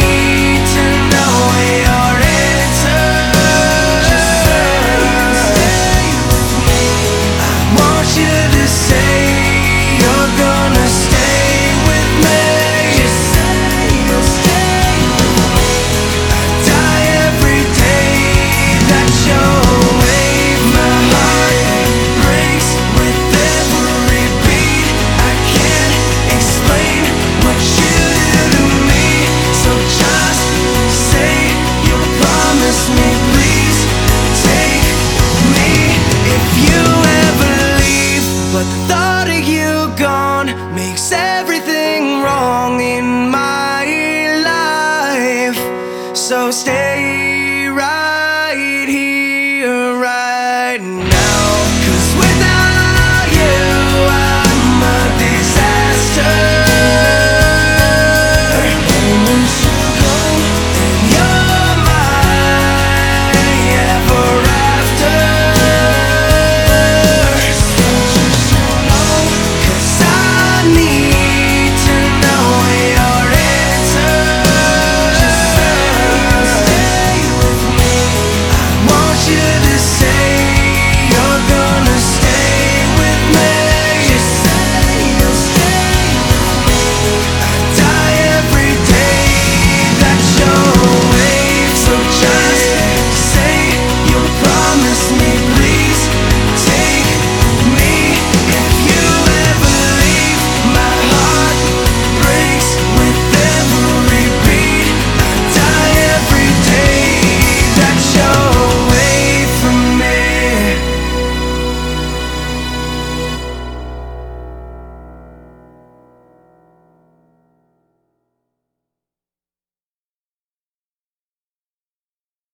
need to know your answer. I want you to say you're gonna stay with me. Just say you'll stay. I die every day that you're away. My heart breaks with every beat. I can't explain what you do to me. So just say you'll promise me, please take me if you ever leave. But the thought of you gone makes everything wrong in my life. So stay right here, right now. 'Cause without you, I'm a disaster. And once you go, then you're my ever after. So just know, 'cause I need